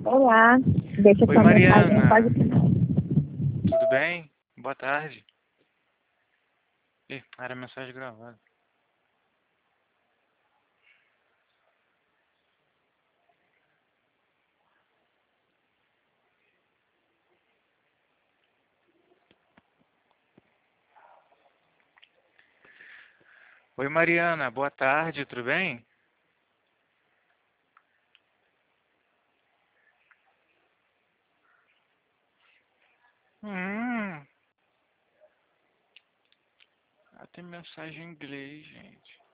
Olá, deixa Oi, sua mensagem, Mariana. pode falar. Tudo bem? Boa tarde. Ih, era mensagem gravada. Oi, Mariana. Boa tarde, tudo bem? Tem mensagem em inglês, gente.